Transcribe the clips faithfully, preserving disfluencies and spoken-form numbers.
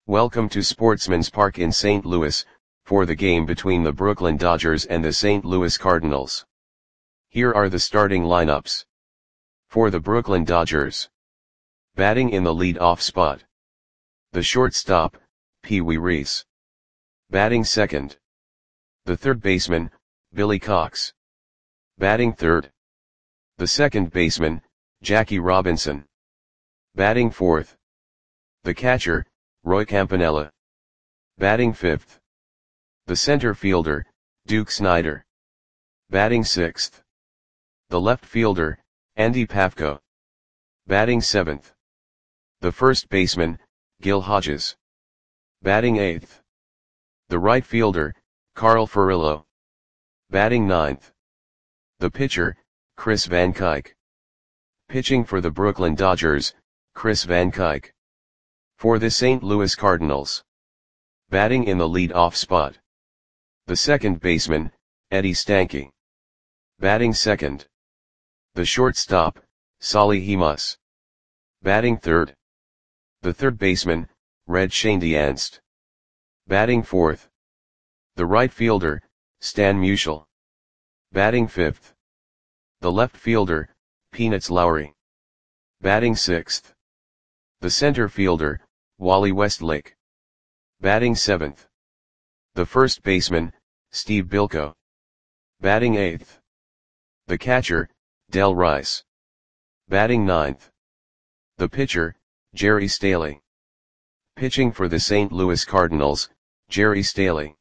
Welcome to Sportsman's Park in Saint Louis, for the game between the Brooklyn Dodgers and the Saint Louis Cardinals. Here are the starting lineups. For the Brooklyn Dodgers. Batting in the lead-off spot. The shortstop, Pee Wee Reese. Batting second. The third baseman, Billy Cox. Batting third. The second baseman, Jackie Robinson. Batting fourth. The catcher, Roy Campanella. Batting fifth. The center fielder, Duke Snider. Batting sixth. The left fielder, Andy Pafko. Batting seventh. The first baseman, Gil Hodges. Batting eighth. The right fielder, Carl Furillo. Batting ninth. The pitcher, Chris Van Kuyk. Pitching for the Brooklyn Dodgers, Chris Van Kuyk. For the Saint Louis Cardinals. Batting in the lead-off spot. The second baseman, Eddie Stanky. Batting second. The shortstop, Solly Hemus. Batting third. The third baseman, Red Schoendienst. Batting fourth. The right fielder, Stan Musial. Batting fifth. The left fielder, Peanuts Lowry. Batting sixth. The center fielder, Wally Westlake. Batting seventh. The first baseman, Steve Bilko. Batting eighth. The catcher, Del Rice. Batting ninth. The pitcher, Jerry Staley. Pitching for the Saint Louis Cardinals, Jerry Staley.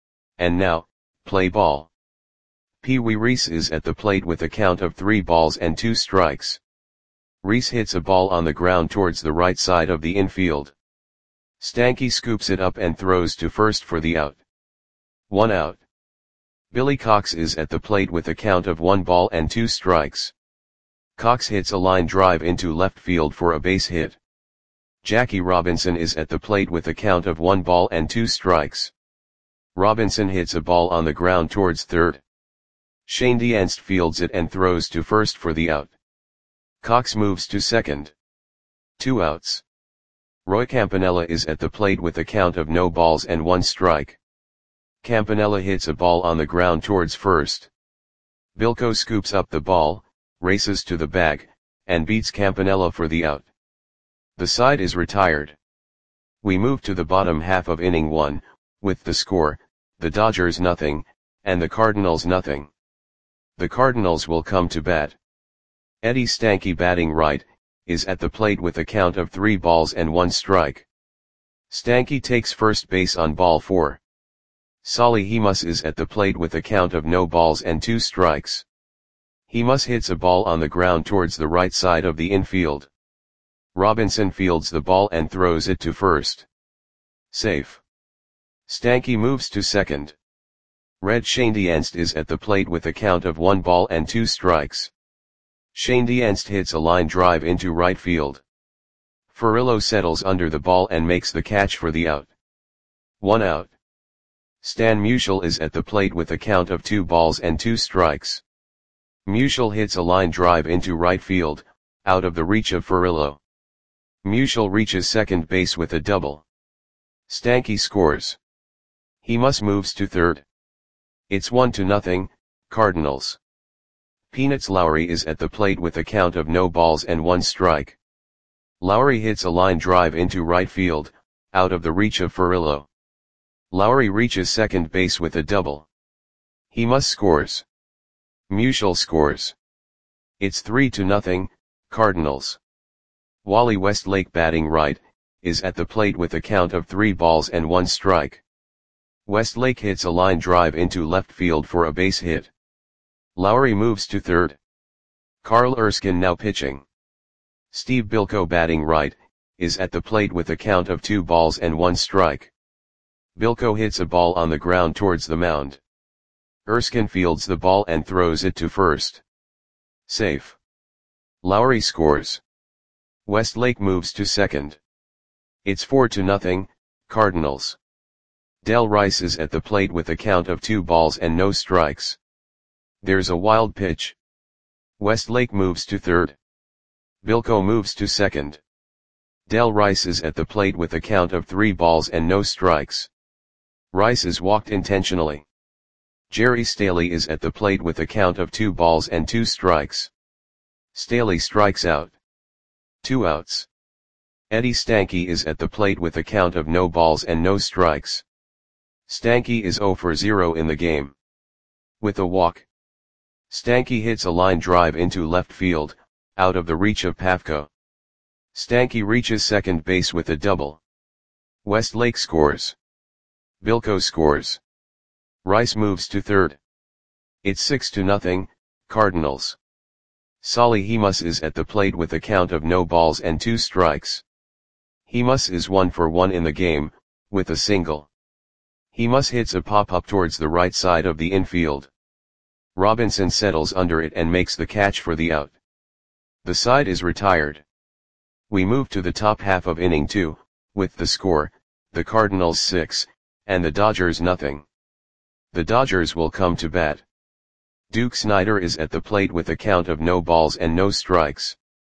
And now, play ball. Pee Wee Reese is at the plate with a count of three balls and two strikes. Reese hits a ball on the ground towards the right side of the infield. Stanky scoops it up and throws to first for the out. One out. Billy Cox is at the plate with a count of one ball and two strikes. Cox hits a line drive into left field for a base hit. Jackie Robinson is at the plate with a count of one ball and two strikes. Robinson hits a ball on the ground towards third. Schoendienst fields it and throws to first for the out. Cox moves to second. Two outs. Roy Campanella is at the plate with a count of no balls and one strike. Campanella hits a ball on the ground towards first. Bilko scoops up the ball, races to the bag, and beats Campanella for the out. The side is retired. We move to the bottom half of inning one, with the score, the Dodgers nothing, and the Cardinals nothing. The Cardinals will come to bat. Eddie Stanky batting right, is at the plate with a count of three balls and one strike. Stanky takes first base on ball four. Solly Hemus is at the plate with a count of no balls and two strikes. Hemus hits a ball on the ground towards the right side of the infield. Robinson fields the ball and throws it to first. Safe. Stanky moves to second. Red Schoendienst is at the plate with a count of one ball and two strikes. Schoendienst hits a line drive into right field. Furillo settles under the ball and makes the catch for the out. One out. Stan Musial is at the plate with a count of two balls and two strikes. Musial hits a line drive into right field, out of the reach of Furillo. Musial reaches second base with a double. Stanky scores. Hemus moves to third. It's one to nothing, Cardinals. Peanuts Lowry is at the plate with a count of no balls and one strike. Lowry hits a line drive into right field, out of the reach of Furillo. Lowry reaches second base with a double. Hemus scores. Musial scores. It's three to nothing, Cardinals. Wally Westlake batting right, is at the plate with a count of three balls and one strike. Westlake hits a line drive into left field for a base hit. Lowry moves to third. Carl Erskine now pitching. Steve Bilko batting right, is at the plate with a count of two balls and one strike. Bilko hits a ball on the ground towards the mound. Erskine fields the ball and throws it to first. Safe. Lowry scores. Westlake moves to second. It's four to nothing, Cardinals. Del Rice is at the plate with a count of two balls and no strikes. There's a wild pitch. Westlake moves to third. Bilko moves to second. Del Rice is at the plate with a count of three balls and no strikes. Rice is walked intentionally. Jerry Staley is at the plate with a count of two balls and two strikes. Staley strikes out. Two outs. Eddie Stanky is at the plate with a count of no balls and no strikes. Stanky is zero for zero in the game. With a walk. Stanky hits a line drive into left field, out of the reach of Pafko. Stanky reaches second base with a double. Westlake scores. Bilko scores. Rice moves to third. It's six to nothing, Cardinals. Solly Hemus is at the plate with a count of no balls and two strikes. Hemus is one for one in the game, with a single. Hemus hits a pop-up towards the right side of the infield. Robinson settles under it and makes the catch for the out. The side is retired. We move to the top half of inning two, with the score, the Cardinals six, and the Dodgers nothing. The Dodgers will come to bat. Duke Snider is at the plate with a count of no balls and no strikes.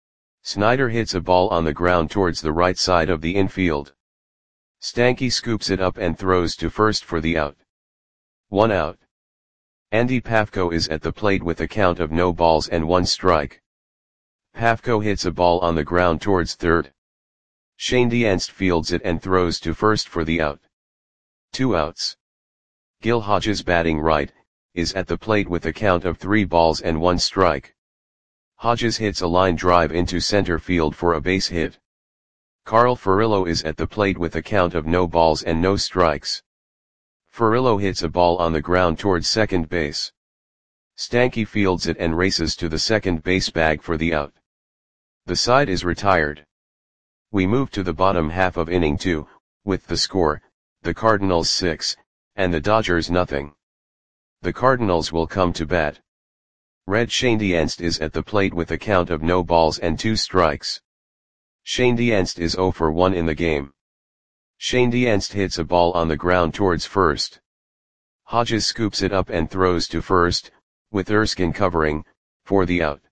Snider hits a ball on the ground towards the right side of the infield. Stanky scoops it up and throws to first for the out. One out. Andy Pafko is at the plate with a count of no balls and one strike. Pafko hits a ball on the ground towards third. Shane Dienst fields it and throws to first for the out. Two outs. Gil Hodges, batting right, is at the plate with a count of three balls and one strike. Hodges hits a line drive into center field for a base hit. Carl Furillo is at the plate with a count of no balls and no strikes. Furillo hits a ball on the ground towards second base. Stanky fields it and races to the second base bag for the out. The side is retired. We move to the bottom half of inning two, with the score, the Cardinals six, and the Dodgers nothing. The Cardinals will come to bat. Red Shane Dienst is at the plate with a count of no balls and two strikes. Shane Dienst is zero for one in the game. Shane Dienst hits a ball on the ground towards first. Hodges scoops it up and throws to first, with Erskine covering, for the out.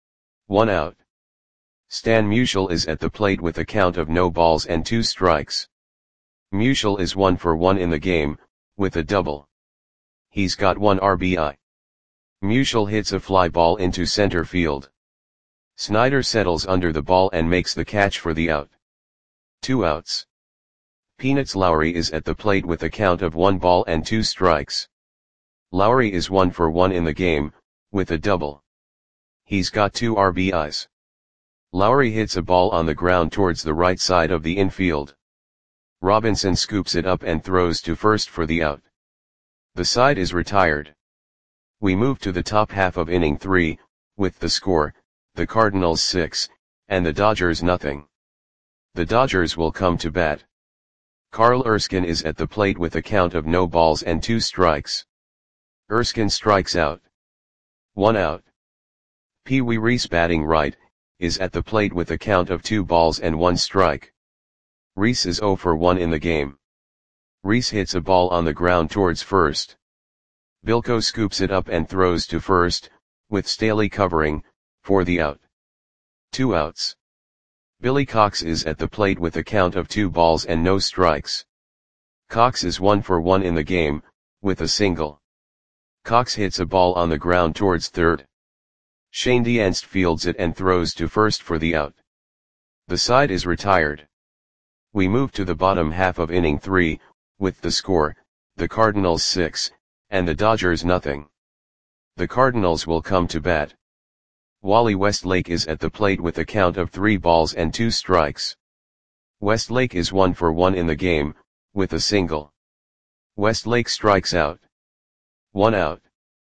One out. Stan Musial is at the plate with a count of no balls and two strikes. Musial is one for one in the game, with a double. He's got one R B I. Musial hits a fly ball into center field. Snider settles under the ball and makes the catch for the out. Two outs. Peanuts Lowry is at the plate with a count of one ball and two strikes. Lowry is one for one in the game, with a double. He's got two R B Is. Lowry hits a ball on the ground towards the right side of the infield. Robinson scoops it up and throws to first for the out. The side is retired. We move to the top half of inning three, with the score, the Cardinals six, and the Dodgers nothing. The Dodgers will come to bat. Carl Erskine is at the plate with a count of no balls and two strikes. Erskine strikes out. One out. Pee Wee Reese, batting right, is at the plate with a count of two balls and one strike. Reese is zero for one in the game. Reese hits a ball on the ground towards first. Bilko scoops it up and throws to first, with Staley covering, for the out. Two outs. Billy Cox is at the plate with a count of two balls and no strikes. Cox is one for one in the game, with a single. Cox hits a ball on the ground towards third. Shane Dienst fields it and throws to first for the out. The side is retired. We move to the bottom half of inning three, with the score, the Cardinals six, and the Dodgers nothing. The Cardinals will come to bat. Wally Westlake is at the plate with a count of three balls and two strikes. Westlake is one for one in the game, with a single. Westlake strikes out. One out.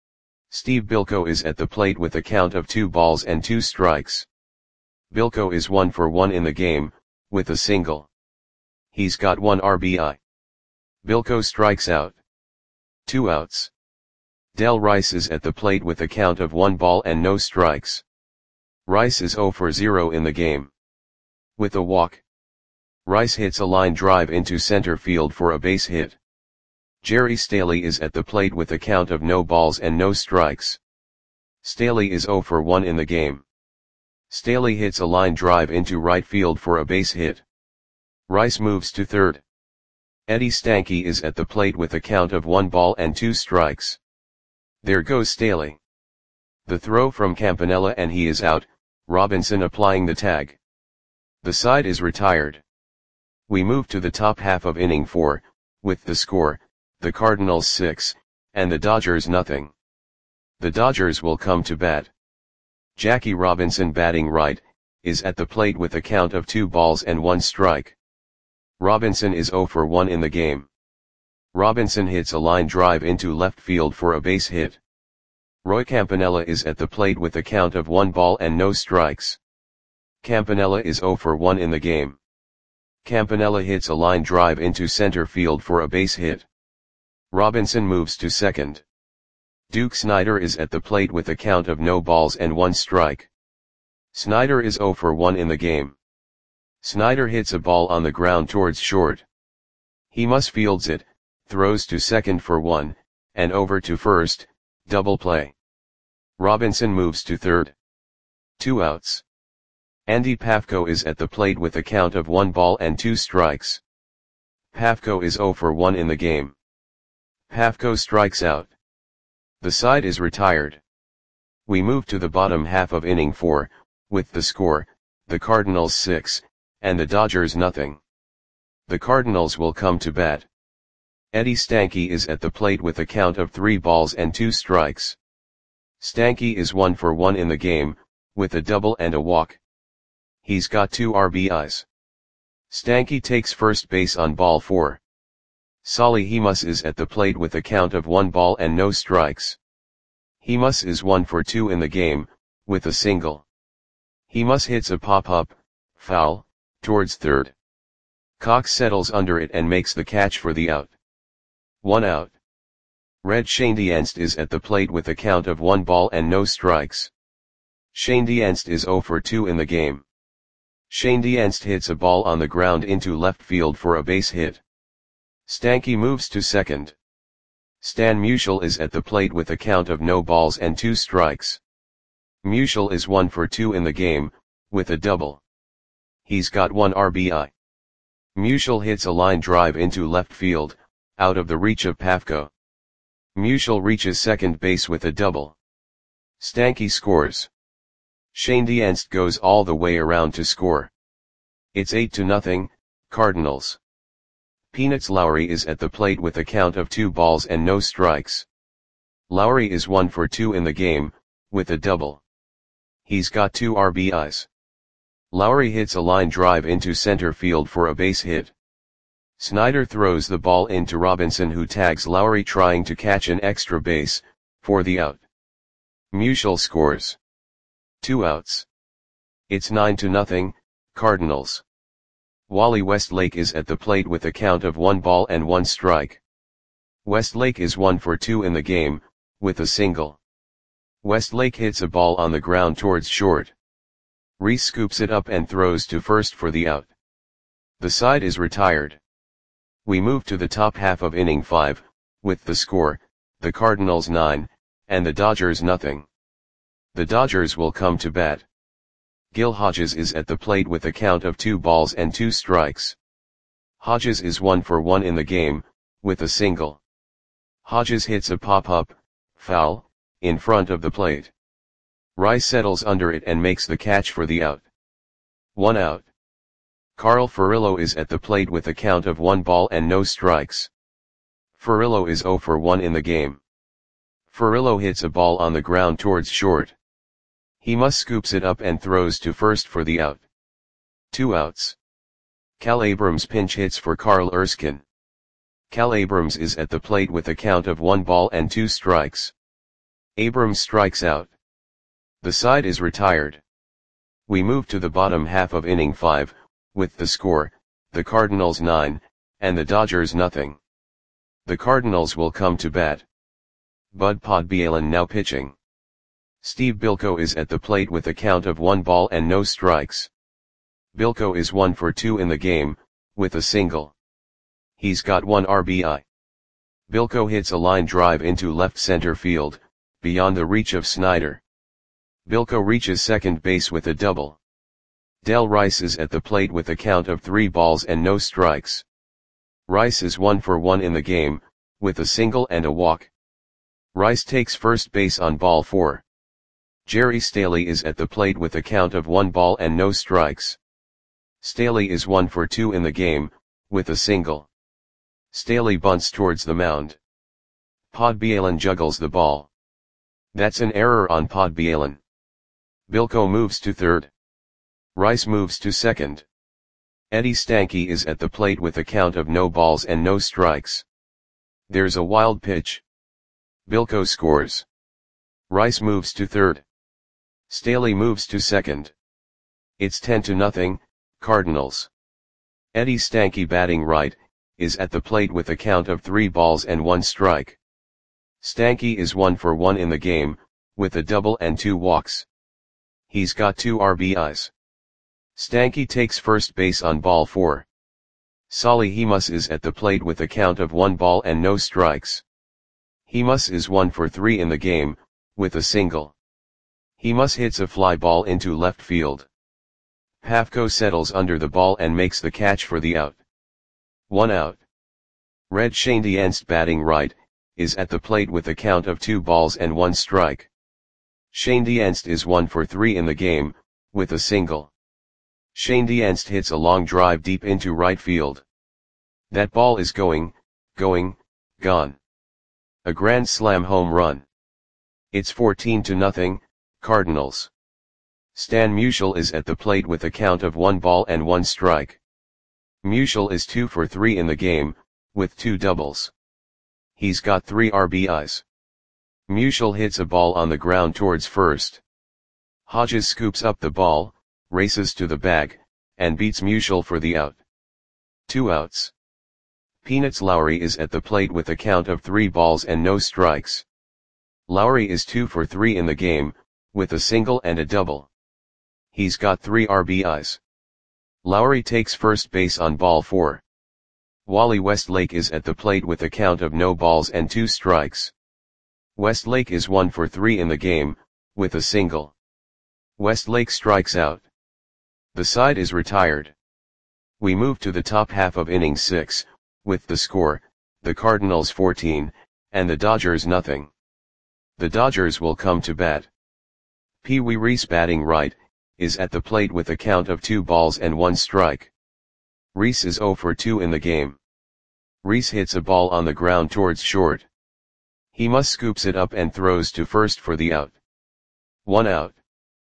Steve Bilko is at the plate with a count of two balls and two strikes. Bilko is one for one in the game, with a single. He's got one R B I. Bilko strikes out. Two outs. Del Rice is at the plate with a count of one ball and no strikes. Rice is zero for zero in the game. With a walk. Rice hits a line drive into center field for a base hit. Jerry Staley is at the plate with a count of no balls and no strikes. Staley is zero for one in the game. Staley hits a line drive into right field for a base hit. Rice moves to third. Eddie Stanky is at the plate with a count of one ball and two strikes. There goes Staley. The throw from Campanella and he is out, Robinson applying the tag. The side is retired. We move to the top half of inning four, with the score, the Cardinals six, and the Dodgers nothing. The Dodgers will come to bat. Jackie Robinson, batting right, is at the plate with a count of two balls and one strike. Robinson is zero for one in the game. Robinson hits a line drive into left field for a base hit. Roy Campanella is at the plate with a count of one ball and no strikes. Campanella is zero for one in the game. Campanella hits a line drive into center field for a base hit. Robinson moves to second. Duke Snider is at the plate with a count of no balls and one strike. Snider is zero for one in the game. Snider hits a ball on the ground towards short. He must fields it, throws to second for one, and over to first, double play. Robinson moves to third. Two outs. Andy Pafko is at the plate with a count of one ball and two strikes. Pafko is zero for one in the game. Pafko strikes out. The side is retired. We move to the bottom half of inning four, with the score, the Cardinals six, and the Dodgers nothing. The Cardinals will come to bat. Eddie Stanky is at the plate with a count of three balls and two strikes. Stanky is one for one in the game, with a double and a walk. He's got two R B Is. Stanky takes first base on ball four. Solly Hemus is at the plate with a count of one ball and no strikes. Hemus is one for two in the game, with a single. Hemus hits a pop-up, foul, towards third. Cox settles under it and makes the catch for the out. One out. Red Schoendienst is at the plate with a count of one ball and no strikes. Schoendienst is zero for two in the game. Schoendienst hits a ball on the ground into left field for a base hit. Stanky moves to second. Stan Musial is at the plate with a count of no balls and two strikes. Musial is one for two in the game, with a double. He's got one R B I. Musial hits a line drive into left field, out of the reach of Pafko. Musial reaches second base with a double. Stanky scores. Schoendienst goes all the way around to score. It's eight to nothing, Cardinals. Peanuts Lowry is at the plate with a count of two balls and no strikes. Lowry is one for two in the game, with a double. He's got two R B Is. Lowry hits a line drive into center field for a base hit. Snider throws the ball into Robinson, who tags Lowry trying to catch an extra base, for the out. Musial scores. Two outs. It's nine to nothing, Cardinals. Wally Westlake is at the plate with a count of one ball and one strike. Westlake is one for two in the game, with a single. Westlake hits a ball on the ground towards short. Reese scoops it up and throws to first for the out. The side is retired. We move to the top half of inning five, with the score, the Cardinals nine, and the Dodgers nothing. The Dodgers will come to bat. Gil Hodges is at the plate with a count of two balls and two strikes. Hodges is one for one in the game, with a single. Hodges hits a pop-up, foul, in front of the plate. Rice settles under it and makes the catch for the out. One out. Carl Furillo is at the plate with a count of one ball and no strikes. Furillo is zero for one in the game. Furillo hits a ball on the ground towards short. Hemus scoops it up and throws to first for the out. Two outs. Cal Abrams pinch hits for Carl Erskine. Cal Abrams is at the plate with a count of one ball and two strikes. Abrams strikes out. The side is retired. We move to the bottom half of inning five, with the score, the Cardinals nine, and the Dodgers nothing. The Cardinals will come to bat. Bud Podbielin now pitching. Steve Bilko is at the plate with a count of one ball and no strikes. Bilko is one for two in the game, with a single. He's got one R B I. Bilko hits a line drive into left center field, beyond the reach of Snider. Bilko reaches second base with a double. Del Rice is at the plate with a count of three balls and no strikes. Rice is one for one in the game, with a single and a walk. Rice takes first base on ball four. Jerry Staley is at the plate with a count of one ball and no strikes. Staley is one for two in the game, with a single. Staley bunts towards the mound. Podbielin juggles the ball. That's an error on Podbielin. Bilko moves to third. Rice moves to second. Eddie Stanky is at the plate with a count of no balls and no strikes. There's a wild pitch. Bilko scores. Rice moves to third. Staley moves to second. It's ten to nothing, Cardinals. Eddie Stanky, batting right, is at the plate with a count of three balls and one strike. Stanky is one for one in the game, with a double and two walks. He's got two R B Is. Stanky takes first base on ball four. Solly Hemus is at the plate with a count of one ball and no strikes. Hemus is one for three in the game, with a single. Hemus hits a fly ball into left field. Pafko settles under the ball and makes the catch for the out. One out. Red Schoendienst, batting right, is at the plate with a count of two balls and one strike. Schoendienst is one for three in the game, with a single. Schoendienst hits a long drive deep into right field. That ball is going, going, gone. A grand slam home run. It's fourteen to nothing, Cardinals. Stan Musial is at the plate with a count of one ball and one strike. Musial is two for three in the game, with two doubles. He's got three R B Is. Musial hits a ball on the ground towards first. Hodges scoops up the ball, races to the bag, and beats Musial for the out. Two outs. Peanuts Lowry is at the plate with a count of three balls and no strikes. Lowry is two for three in the game, with a single and a double. He's got three R B Is. Lowry takes first base on ball four. Wally Westlake is at the plate with a count of no balls and two strikes. Westlake is one for three in the game, with a single. Westlake strikes out. The side is retired. We move to the top half of inning six, with the score, the Cardinals fourteen, and the Dodgers nothing. The Dodgers will come to bat. Pee Wee Reese, batting right, is at the plate with a count of two balls and one strike. Reese is zero for two in the game. Reese hits a ball on the ground towards short. Hemus scoops it up and throws to first for the out. One out.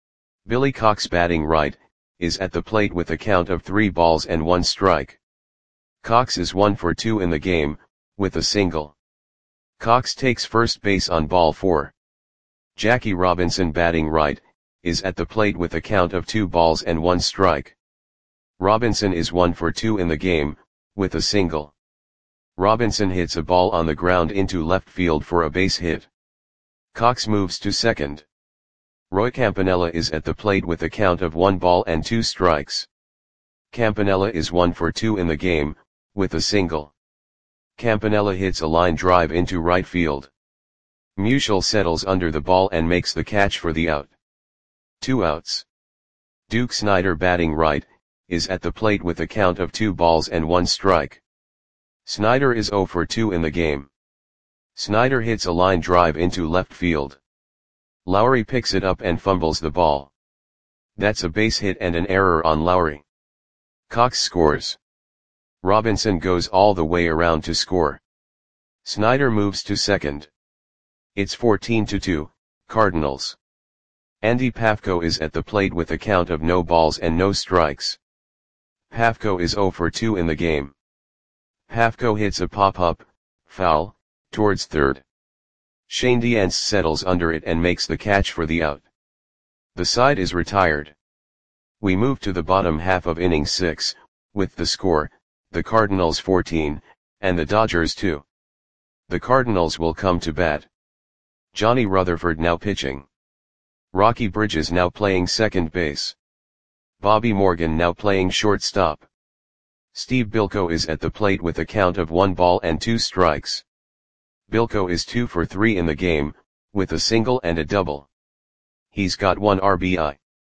Billy Cox, batting right, is at the plate with a count of three balls and one strike. Cox is one for two in the game, with a single. Cox takes first base on ball four. Jackie Robinson, batting right, is at the plate with a count of two balls and one strike. Robinson is one for two in the game, with a single. Robinson hits a ball on the ground into left field for a base hit. Cox moves to second. Roy Campanella is at the plate with a count of one ball and two strikes. Campanella is one for two in the game, with a single. Campanella hits a line drive into right field. Musial settles under the ball and makes the catch for the out. Two outs. Duke Snider, batting right, is at the plate with a count of two balls and one strike. Snider is zero for two in the game. Snider hits a line drive into left field. Lowry picks it up and fumbles the ball. That's a base hit and an error on Lowry. Cox scores. Robinson goes all the way around to score. Snider moves to second. It's fourteen to two, Cardinals. Andy Pafko is at the plate with a count of no balls and no strikes. Pafko is zero for two in the game. Pafko hits a pop-up, foul, towards third. Schoendienst settles under it and makes the catch for the out. The side is retired. We move to the bottom half of inning six, with the score, the Cardinals fourteen, and the Dodgers two. The Cardinals will come to bat. Johnny Rutherford now pitching. Rocky Bridges now playing second base. Bobby Morgan now playing shortstop. Steve Bilko is at the plate with a count of one ball and two strikes. Bilko is two for three in the game, with a single and a double. He's got one R B I.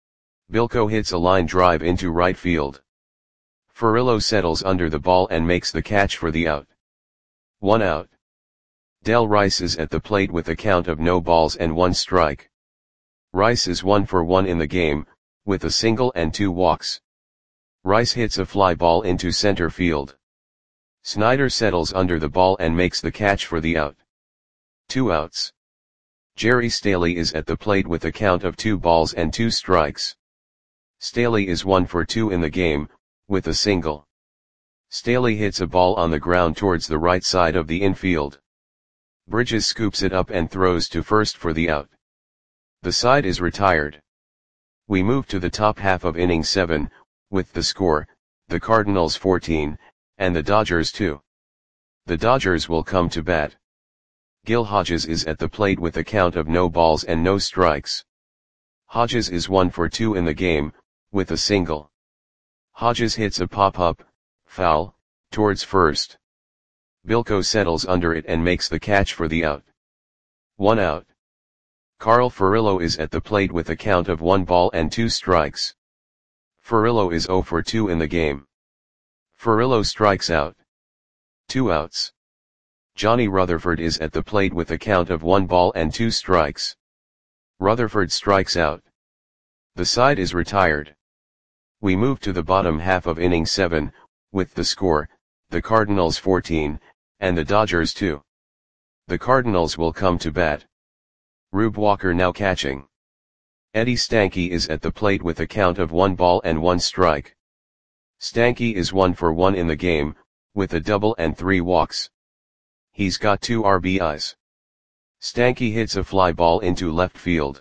Bilko hits a line drive into right field. Furillo settles under the ball and makes the catch for the out. One out. Del Rice is at the plate with a count of no balls and one strike. Rice is one for one in the game, with a single and two walks. Rice hits a fly ball into center field. Snyder settles under the ball and makes the catch for the out. Two outs. Jerry Staley is at the plate with a count of two balls and two strikes. Staley is one for two in the game, with a single. Staley hits a ball on the ground towards the right side of the infield. Bridges scoops it up and throws to first for the out. The side is retired. We move to the top half of inning seven, with the score, the Cardinals fourteen, and the Dodgers two. The Dodgers will come to bat. Gil Hodges is at the plate with a count of no balls and no strikes. Hodges is one for two in the game, with a single. Hodges hits a pop-up, foul, towards first. Bilko settles under it and makes the catch for the out. One out. Carl Furillo is at the plate with a count of one ball and two strikes. Furillo is zero for two in the game. Furillo strikes out. Two outs. Johnny Rutherford is at the plate with a count of one ball and two strikes. Rutherford strikes out. The side is retired. We move to the bottom half of inning seven, with the score, the Cardinals fourteen, and the Dodgers two. The Cardinals will come to bat. Rube Walker now catching. Eddie Stanky is at the plate with a count of one ball and one strike. Stanky is one for one in the game, with a double and three walks. He's got two R B Is. Stanky hits a fly ball into left field.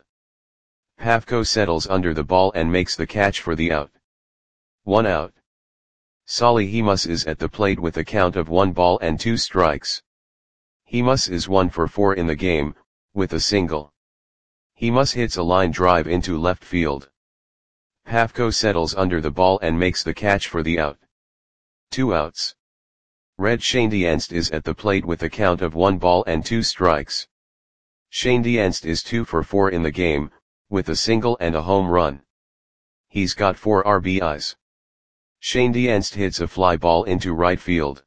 Pavko settles under the ball and makes the catch for the out. One out. Solly Hemus is at the plate with a count of one ball and two strikes. Hemus is one for four in the game, with a single. Hemus hits a line drive into left field. Pavko settles under the ball and makes the catch for the out. Two outs. Red Schoendienst is at the plate with a count of one ball and two strikes. Schoendienst is two for four in the game, with a single and a home run. He's got four R B Is. Schoendienst hits a fly ball into right field.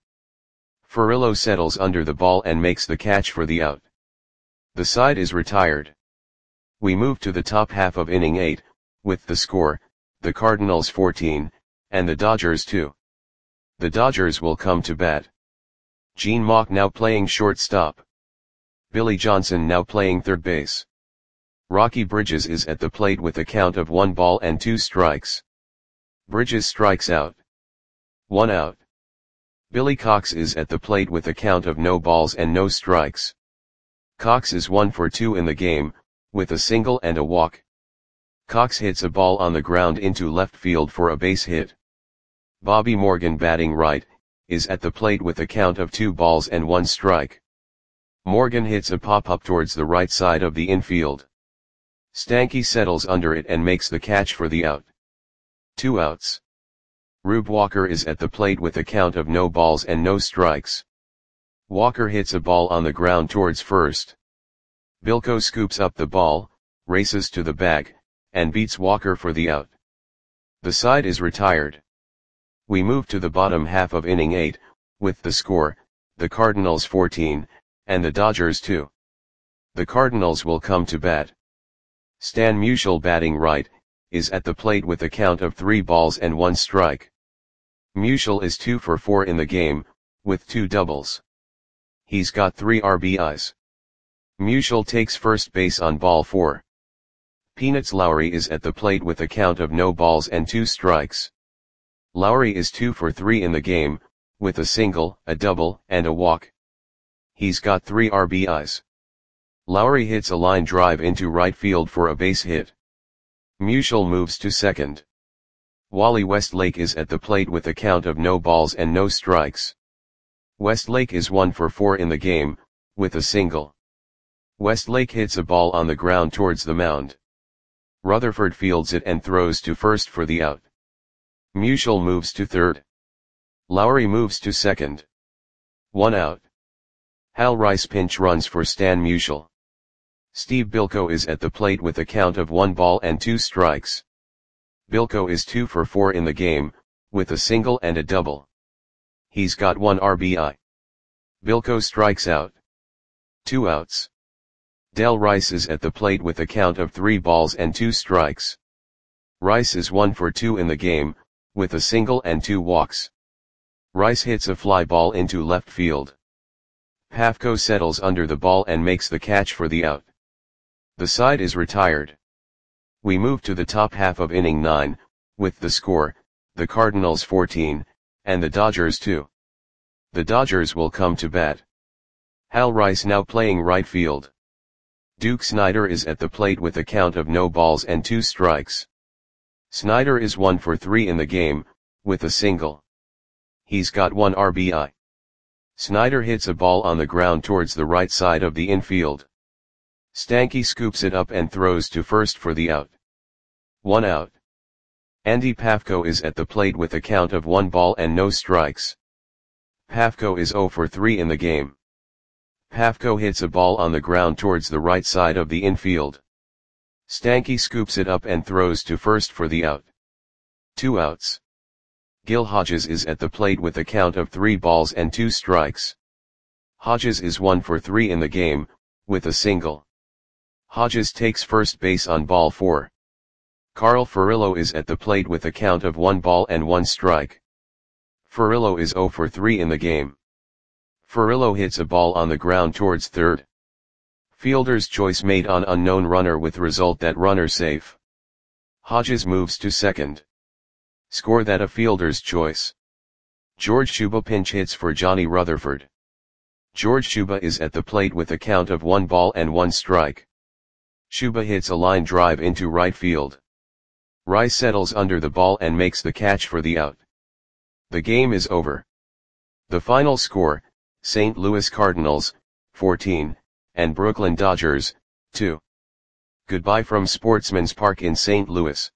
Furillo settles under the ball and makes the catch for the out. The side is retired. We move to the top half of inning eight, with the score, the Cardinals fourteen, and the Dodgers two. The Dodgers will come to bat. Gene Mauch now playing shortstop. Billy Johnson now playing third base. Rocky Bridges is at the plate with a count of one ball and two strikes. Bridges strikes out. One out. Billy Cox is at the plate with a count of no balls and no strikes. Cox is one for two in the game, with a single and a walk. Cox hits a ball on the ground into left field for a base hit. Bobby Morgan batting right, is at the plate with a count of two balls and one strike. Morgan hits a pop-up towards the right side of the infield. Stanky settles under it and makes the catch for the out. Two outs. Rube Walker is at the plate with a count of no balls and no strikes. Walker hits a ball on the ground towards first. Bilko scoops up the ball, races to the bag, and beats Walker for the out. The side is retired. We move to the bottom half of inning eight, with the score, the Cardinals fourteen, and the Dodgers two. The Cardinals will come to bat. Stan Musial batting right, is at the plate with a count of three balls and one strike. Musial is two for four in the game, with two doubles. He's got three R B Is. Musial takes first base on ball four. Peanuts Lowry is at the plate with a count of no balls and two strikes. Lowry is two for three in the game, with a single, a double, and a walk. He's got three R B Is. Lowry hits a line drive into right field for a base hit. Musial moves to second. Wally Westlake is at the plate with a count of no balls and no strikes. Westlake is one for four in the game, with a single. Westlake hits a ball on the ground towards the mound. Rutherford fields it and throws to first for the out. Musial moves to third. Lowry moves to second. One out. Hal Rice pinch runs for Stan Musial. Steve Bilko is at the plate with a count of one ball and two strikes. Bilko is two for four in the game, with a single and a double. He's got one R B I. Bilko strikes out. Two outs. Del Rice is at the plate with a count of three balls and two strikes. Rice is one for two in the game, with a single and two walks. Rice hits a fly ball into left field. Pafko settles under the ball and makes the catch for the out. The side is retired. We move to the top half of inning nine, with the score, the Cardinals fourteen, and the Dodgers two. The Dodgers will come to bat. Hal Rice now playing right field. Duke Snider is at the plate with a count of no balls and two strikes. Snider is one for three in the game, with a single. He's got one R B I. Snider hits a ball on the ground towards the right side of the infield. Stanky scoops it up and throws to first for the out. One out. Andy Pafko is at the plate with a count of one ball and no strikes. Pafko is zero for three in the game. Pafko hits a ball on the ground towards the right side of the infield. Stanky scoops it up and throws to first for the out. Two outs. Gil Hodges is at the plate with a count of three balls and two strikes. Hodges is one for three in the game, with a single. Hodges takes first base on ball four. Carl Furillo is at the plate with a count of one ball and one strike. Furillo is zero for three in the game. Furillo hits a ball on the ground towards third. Fielder's choice made on unknown runner with result that runner safe. Hodges moves to second. Score that a fielder's choice. George Shuba pinch hits for Johnny Rutherford. George Shuba is at the plate with a count of one ball and one strike. Shuba hits a line drive into right field. Rice settles under the ball and makes the catch for the out. The game is over. The final score, Saint Louis Cardinals, fourteen, and Brooklyn Dodgers, two. Goodbye from Sportsman's Park in Saint Louis.